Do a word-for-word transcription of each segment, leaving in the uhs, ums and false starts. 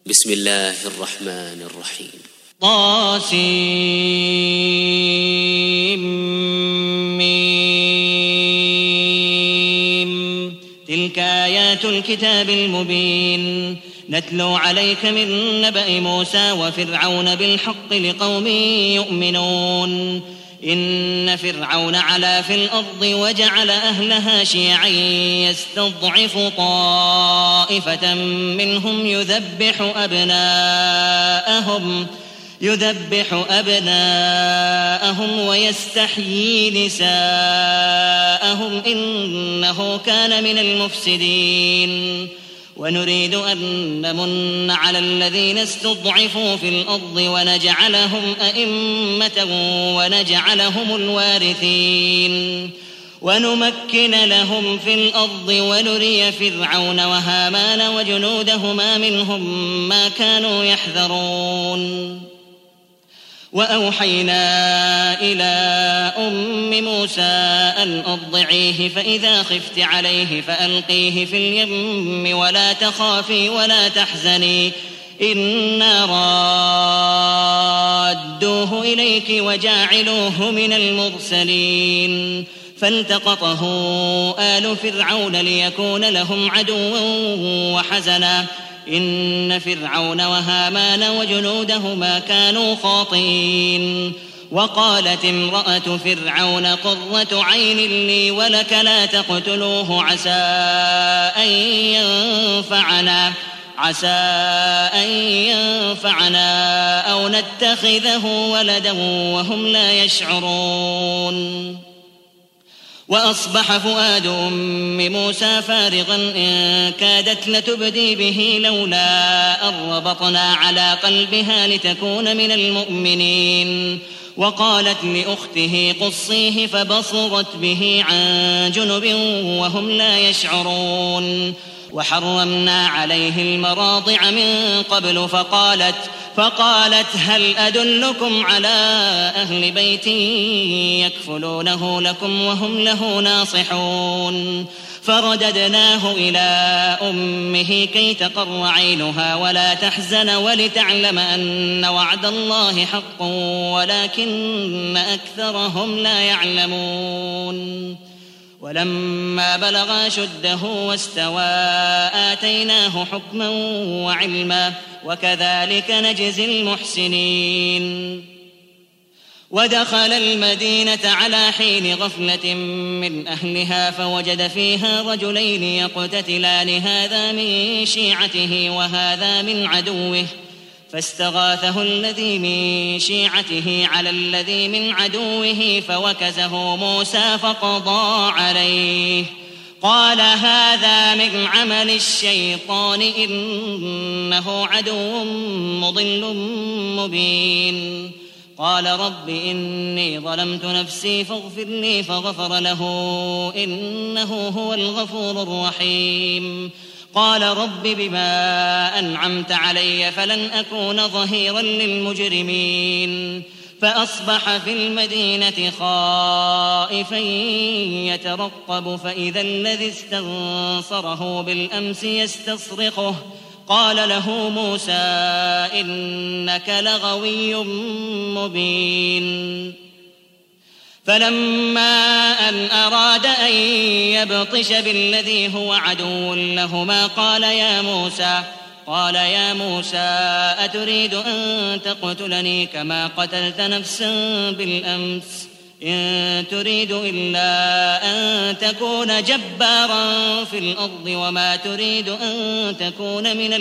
بسم الله الرحمن الرحيم. طاسيم. تلك آيات الكتاب المبين نتلو عليك من نبأ موسى وفرعون بالحق لقوم يؤمنون. إن فرعون علا في الأرض وجعل أهلها شيعا يستضعف طائفة منهم يذبح أبناءهم يذبح أبناءهم ويستحيي نساءهم إنه كان من المفسدين. ونريد أن نمن على الذين استضعفوا في الأرض ونجعلهم أئمة ونجعلهم الوارثين ونمكن لهم في الأرض ونري فرعون وهامان وجنودهما منهم ما كانوا يحذرون. وأوحينا إلى أم موسى أن أرضعيه فإذا خفت عليه فألقيه في اليم ولا تخافي ولا تحزني إنا رادوه إليك وجاعلوه من المرسلين. فالتقطه آل فرعون ليكون لهم عدوا وحزنا إن فرعون وهامان وجنودهما كانوا خاطئين. وقالت امرأة فرعون قرة عين لي ولك لا تقتلوه عسى أن ينفعنا عسى أن ينفعنا أو نتخذه ولدا وهم لا يشعرون. وأصبح فؤاد أم موسى فارغا إن كادت لتبدي به لولا أن ربطنا على قلبها لتكون من المؤمنين. وقالت لأخته قصيه فبصرت به عن جنب وهم لا يشعرون. وحرمنا عليه المراضع من قبل فقالت فقالت هل أدلكم على أهل بيت يكفلونه لكم وهم له ناصحون. فرددناه إلى أمه كي تقر عينها ولا تحزن ولتعلم أن وعد الله حق ولكن أكثرهم لا يعلمون. ولما بلغ أشده واستوى آتيناه حكما وعلما وكذلك نجزي المحسنين. ودخل المدينة على حين غفلة من أهلها فوجد فيها رجلين يقتتلان هذا من شيعته وهذا من عدوه فاستغاثه الذي من شيعته على الذي من عدوه فوكزه موسى فقضى عليه. قال هذا من عمل الشيطان إنه عدو مضل مبين. قال رب إني ظلمت نفسي فاغفر لي فغفر له إنه هو الغفور الرحيم. قال رب بما أنعمت علي فلن أكون ظهيرا للمجرمين. فأصبح في المدينة خائفا يترقب فإذا الذي استنصره بالأمس يستصرخه. قال له موسى إنك لغوي مبين. فلما أن أراد أن يبطش بالذي هو عدو لهما قال يا موسى قال يا موسى أتريد أن تقتلني كما قتلت نفسا بالأمس إن تريد إلا أن تكون جبارا في الأرض وما تريد أن تكون من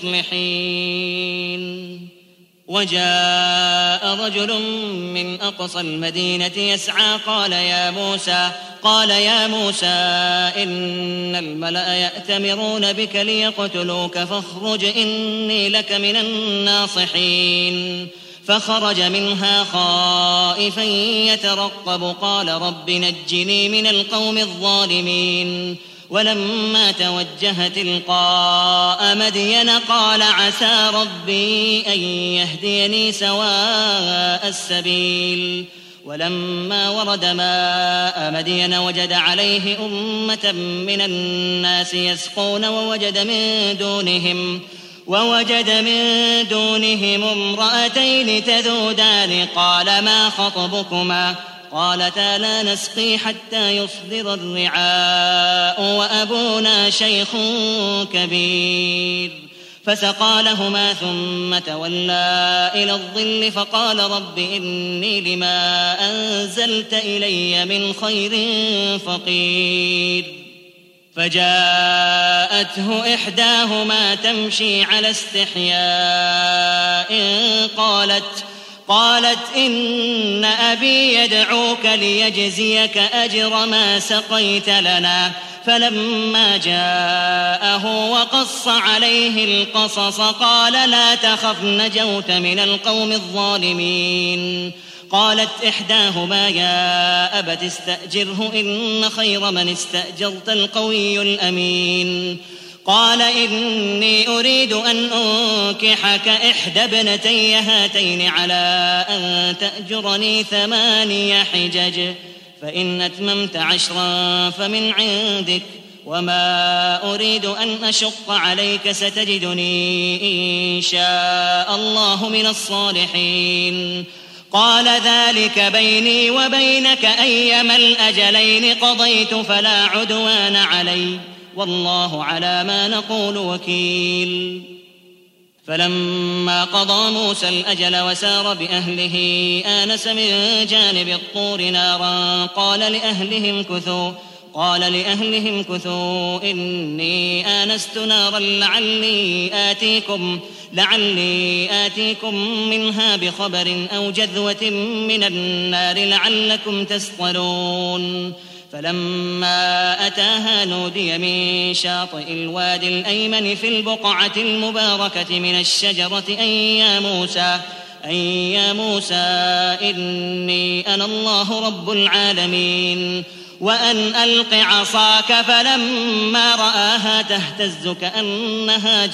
المصلحين. وجاء رجل من أقصى المدينة يسعى قال يا موسى قال يا موسى إن الملأ يأتمرون بك ليقتلوك فاخرج إني لك من الناصحين. فخرج منها خائفا يترقب قال رب نجني من القوم الظالمين. ولما توجه تلقاء مدين قال عسى ربي أن يهديني سواء السبيل. ولما ورد ماء مدين وجد عليه أمة من الناس يسقون ووجد من دونهم ووجد من دونهم امرأتين تذودان قال ما خطبكما قالتا لا نسقي حتى يصدر الرعاء وأبونا شيخ كبير فسقى لهما ثم تولى إلى الظل فقال رب إني لما أنزلت إلي من خير فقير فجاءته إحداهما تمشي على استحياء قالت قالت إن أبي يدعوك ليجزيك أجر ما سقيت لنا فلما جاءه وقص عليه القصص قال لا تخف نجوت من القوم الظالمين قالت إحداهما يا أبت استأجره إن خير من استأجرت القوي الأمين قال إني أريد أن أنكحك إحدى ابنتي هاتين على أن تأجرني ثماني حجج فإن أتممت عشرا فمن عندك وما أريد أن أشق عليك ستجدني إن شاء الله من الصالحين قال ذلك بيني وبينك أيما الأجلين قضيت فلا عدوان علي والله على ما نقول وكيل فلما قضى موسى الأجل وسار بأهله آنس من جانب الطور نارا قال لأهلهم كثوا قال لأهلهم كثوا إني آنست نارا لعلي آتيكم لعلي آتيكم منها بخبر أو جذوة من النار لعلكم تصطلون فلما أتاها نودي من شاطئ الوادي الأيمن في البقعة المباركة من الشجرة أن يا موسى أن يا موسى إني أنا الله رب العالمين وأن ألق عصاك فلما رآها تهتز كأنها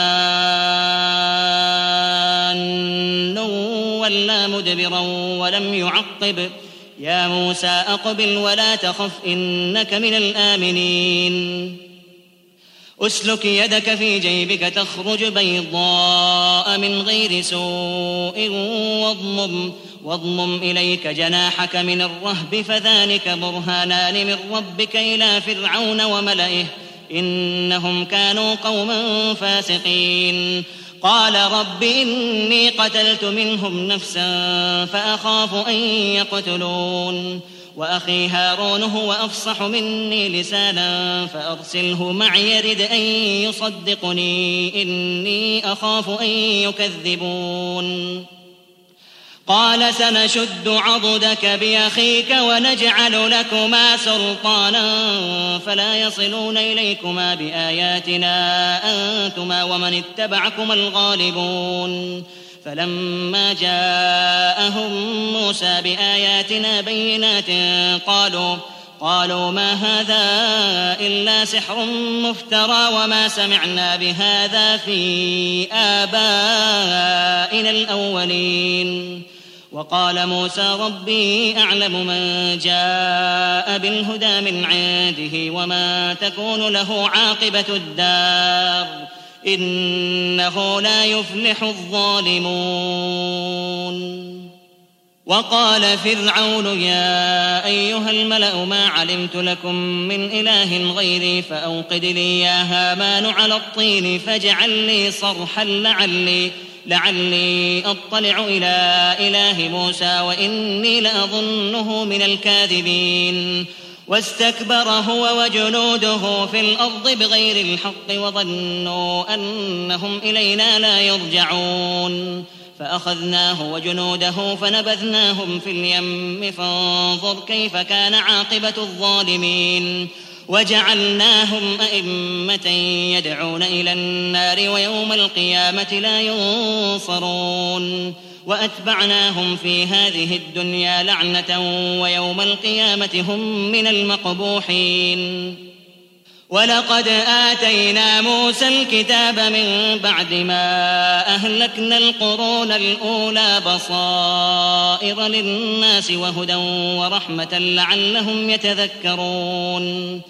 جان ولا مدبرا ولم يعقب يا موسى أقبل ولا تخف إنك من الآمنين أسلك يدك في جيبك تخرج بيضاء من غير سوء واضمم واضمم إليك جناحك من الرهب فذلك برهانان من ربك إلى فرعون وملئه إنهم كانوا قوما فاسقين قال رب إني قتلت منهم نفسا فأخاف أن يقتلون وأخي هارون هو أفصح مني لسانا فأرسله معي يرد أن يصدقني إني أخاف أن يكذبون قال سنشد عضدك بأخيك ونجعل لكما سلطانا فلا يصلون إليكما بآياتنا أنتما ومن اتبعكما الغالبون فلما جاءهم موسى بآياتنا بينات قالوا قالوا ما هذا إلا سحر مفترى وما سمعنا بهذا في آبائنا الأولين وقال موسى ربي أعلم من جاء بالهدى من عنده وما تكون له عاقبة الدار إنه لا يفلح الظالمون وقال فرعون يا أيها الملأ ما علمت لكم من إله غيري فأوقد لي يا هامان على الطين فاجعل لي صرحا لعلي لعلي أطلع إلى إله موسى وإني لأظنه من الكاذبين واستكبر هو وجنوده في الأرض بغير الحق وظنوا أنهم إلينا لا يرجعون فأخذناه وجنوده فنبذناهم في اليم فانظر كيف كان عاقبة الظالمين وجعلناهم أئمة يدعون إلى النار ويوم القيامة لا ينصرون وأتبعناهم في هذه الدنيا لعنة ويوم القيامة هم من المقبوحين ولقد آتينا موسى الكتاب من بعد ما أهلكنا القرون الأولى بصائر للناس وهدى ورحمة لعلهم يتذكرون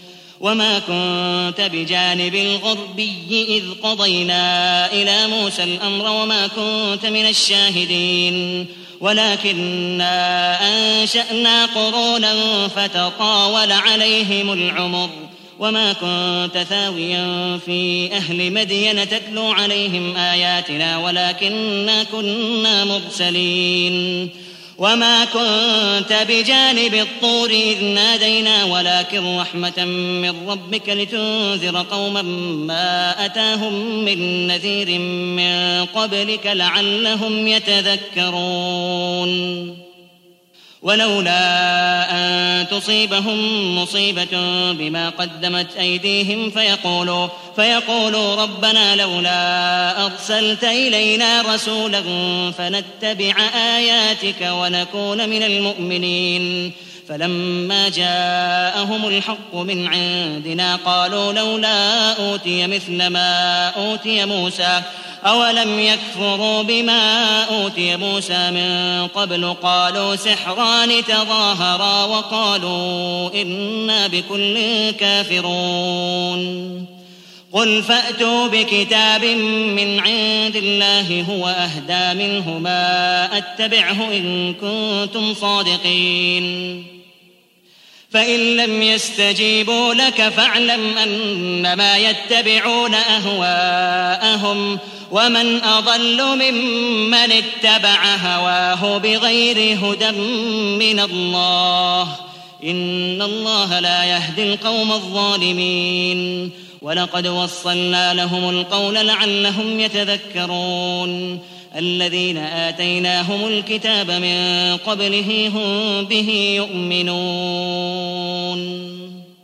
وما كنت بجانب الغربي إذ قضينا إلى موسى الأمر وما كنت من الشاهدين ولكننا أنشأنا قرونا فتطاول عليهم العمر وما كنت ثاويا في أهل مدين تتلو عليهم آياتنا ولكننا كنا مرسلين وما كنت بجانب الطور إذ نادينا ولكن رحمة من ربك لتنذر قوما ما أتاهم من نذير من قبلك لعلهم يتذكرون ولولا أن تصيبهم مصيبة بما قدمت أيديهم فيقولوا, فيقولوا ربنا لولا أرسلت إلينا رسولا فنتبع آياتك ونكون من المؤمنين فلما جاءهم الحق من عندنا قالوا لولا أوتي مثل ما أوتي موسى أولم يكفروا بما أوتي موسى من قبل قالوا سحران تظاهرا وقالوا إنا بكل كافرون قل فأتوا بكتاب من عند الله هو أهدى منهما أتبعه إن كنتم صادقين فإن لم يستجيبوا لك فاعلم أنما يتبعون أهواءهم ومن أضل ممن اتبع هواه بغير هدى من الله إن الله لا يهدي القوم الظالمين ولقد وصلنا لهم القول لعلهم يتذكرون الذين آتيناهم الكتاب من قبله هم به يؤمنون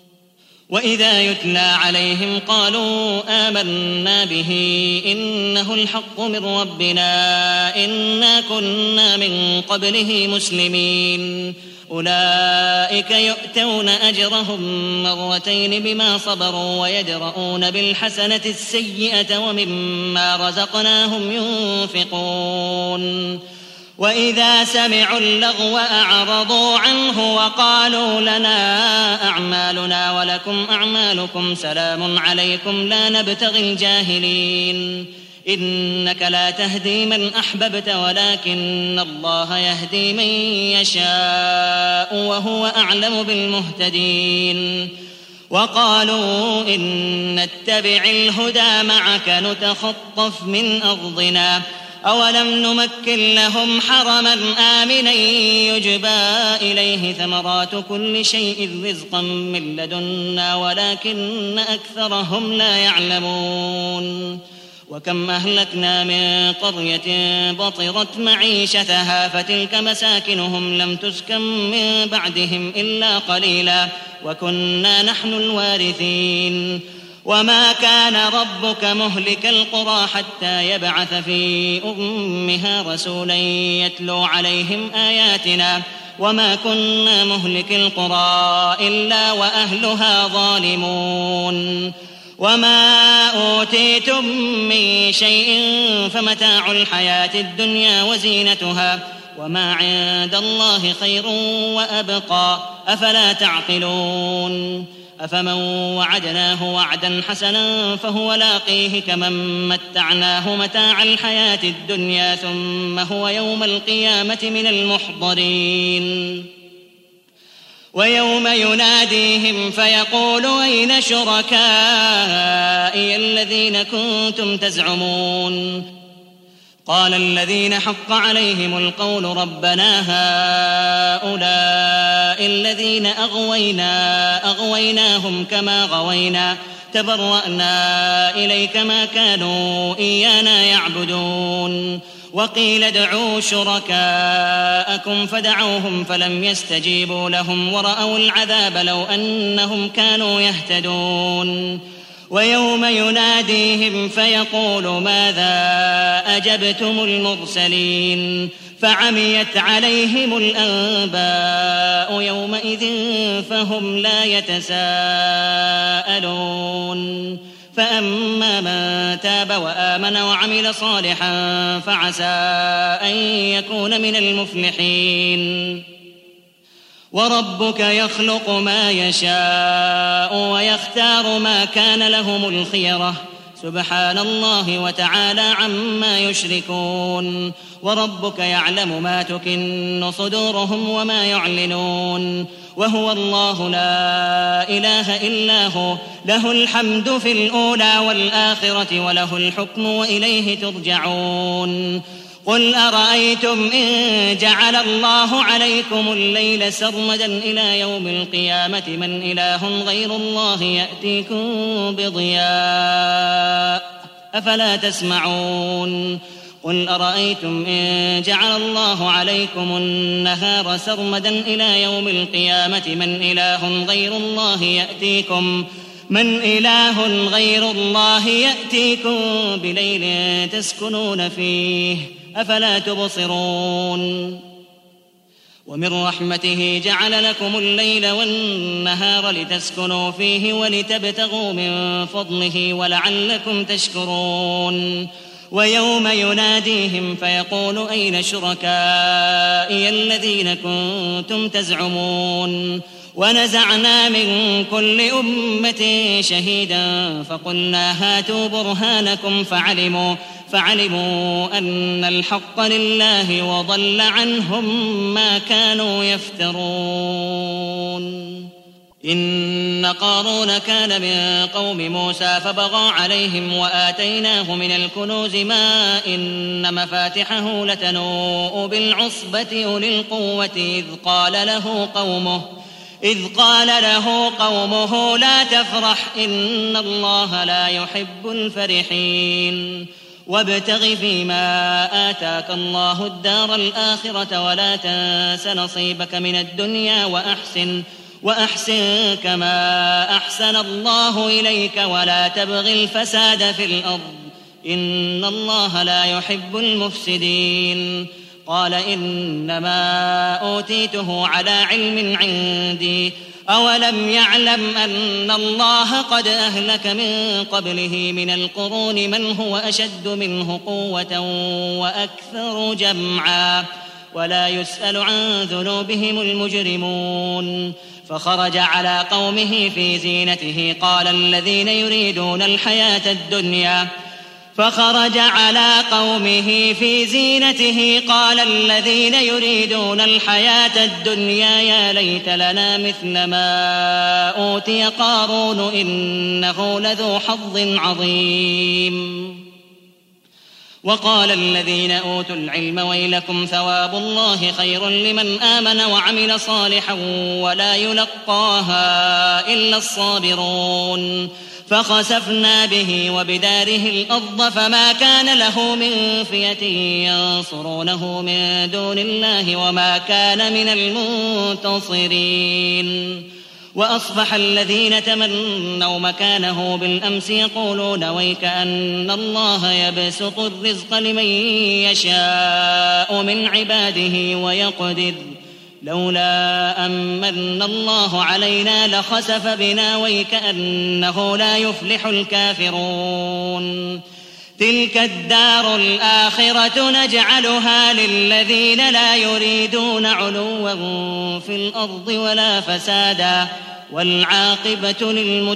وإذا يتلى عليهم قالوا آمنا به إنه الحق من ربنا إنا كنا من قبله مسلمين أولئك يؤتون أجرهم مرتين بما صبروا ويدرؤون بالحسنة السيئة ومما رزقناهم ينفقون وإذا سمعوا اللغو أعرضوا عنه وقالوا لنا أعمالنا ولكم أعمالكم سلام عليكم لا نبتغي الجاهلين إنك لا تهدي من أحببت ولكن الله يهدي من يشاء وهو أعلم بالمهتدين وقالوا إن نتبع الهدى معك نتخطف من أرضنا أولم نمكن لهم حرما آمنا يجبى إليه ثمرات كل شيء رزقا من لدنا ولكن أكثرهم لا يعلمون وكم أهلكنا من قرية بطرت معيشتها فتلك مساكنهم لم تسكن من بعدهم إلا قليلا وكنا نحن الوارثين وما كان ربك مهلك القرى حتى يبعث في أمها رسولا يتلو عليهم آياتنا وما كنا مهلك القرى إلا وأهلها ظالمون وما أوتيتم من شيء فمتاع الحياة الدنيا وزينتها وما عند الله خير وأبقى أفلا تعقلون أفمن وعدناه وعدا حسنا فهو لاقيه كمن متعناه متاع الحياة الدنيا ثم هو يوم القيامة من المحضرين ويوم يناديهم فيقول أين شركائي الذين كنتم تزعمون قال الذين حق عليهم القول ربنا هؤلاء الذين أغوينا أغويناهم كما غوينا تبرأنا إليك ما كانوا إيانا يعبدون وقيل ادعوا شركاءكم فدعوهم فلم يستجيبوا لهم ورأوا العذاب لو أنهم كانوا يهتدون ويوم يناديهم فيقول ماذا أجبتم المرسلين فعميت عليهم الأنباء يومئذ فهم لا يتساءلون فأما من تاب وآمن وعمل صالحا فعسى أن يكون من المفلحين وربك يخلق ما يشاء ويختار ما كان لهم الخيرة سبحان الله وتعالى عما يشركون وربك يعلم ما تكن صدورهم وما يعلنون وهو الله لا إله إلا هو له الحمد في الأولى والآخرة وله الحكم وإليه ترجعون قل أرأيتم إن جعل الله عليكم الليل سرمدا إلى يوم القيامة من إله غير الله يأتيكم بضياء أفلا تسمعون قل أرأيتم إن جعل الله عليكم النهار سرمدا إلى يوم القيامة من إله غير الله يأتيكم من إله غير الله يأتيكم بليل تسكنون فيه أفلا تبصرون ومن رحمته جعل لكم الليل والنهار لتسكنوا فيه ولتبتغوا من فضله ولعلكم تشكرون ويوم يناديهم فيقول أين شركائي الذين كنتم تزعمون ونزعنا من كل أمة شهيدا فقلنا هاتوا برهانكم فعلموا فعلموا أن الحق لله وضل عنهم ما كانوا يفترون إن قارون كان من قوم موسى فبغى عليهم وآتيناه من الكنوز ما إن مفاتحه لتنوء بالعصبة أولي القوة إذ قال له قومه إذ قال له قومه لا تفرح إن الله لا يحب الفرحين وابتغ فيما آتاك الله الدار الآخرة ولا تنس نصيبك من الدنيا وأحسن وأحسن كما أحسن الله إليك ولا تبغ الفساد في الأرض إن الله لا يحب المفسدين قال إنما أوتيته على علم عندي أولم يعلم أن الله قد أهلك من قبله من القرون من هو أشد منه قوة وأكثر جمعا ولا يسأل عن ذنوبهم المجرمون فخرج على قومه في زينته قال الذين يريدون الحياة الدنيا فخرج على قومه في زينته قال الذين يريدون الحياة الدنيا يا ليت لنا مثل ما أوتي قارون إنه لذو حظ عظيم وقال الذين أوتوا العلم ويلكم ثواب الله خير لمن آمن وعمل صالحا ولا يلقاها إلا الصابرون فخسفنا به وبداره الأرض فما كان له من فئة ينصرونه من دون الله وما كان من المنتصرين وأصبح الذين تمنوا مكانه بالأمس يقولون ويك أن الله يبسط الرزق لمن يشاء من عباده ويقدر لولا أمن الله علينا لخسف بنا ويكأنه لا يفلح الكافرون تلك الدار الآخرة نجعلها للذين لا يريدون علوا في الأرض ولا فسادا والعاقبة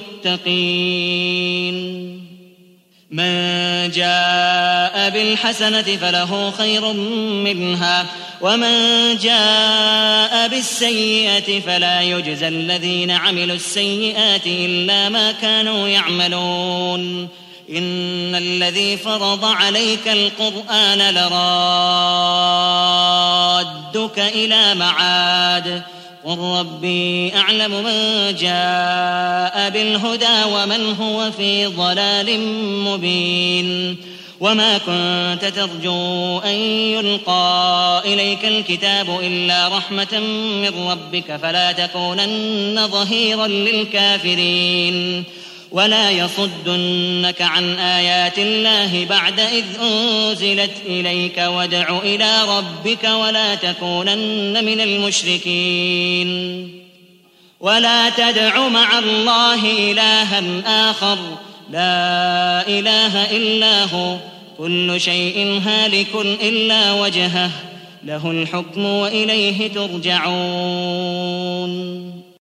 للمتقين من جاء بالحسنة فله خير منها ومن جاء بالسيئة فلا يجزى الذين عملوا السيئات إلا ما كانوا يعملون إن الذي فرض عليك القرآن لرادك إلى معاد قل ربي أعلم من جاء بالهدى ومن هو في ضلال مبين وما كنت ترجو أن يلقى إليك الكتاب إلا رحمة من ربك فلا تكونن ظهيرا للكافرين ولا يصدنك عن آيات الله بعد إذ أنزلت إليك وادع إلى ربك ولا تكونن من المشركين ولا تدع مع الله إلها آخر لا إله إلا هو كل شيء هالك إلا وجهه له الحكم وإليه ترجعون.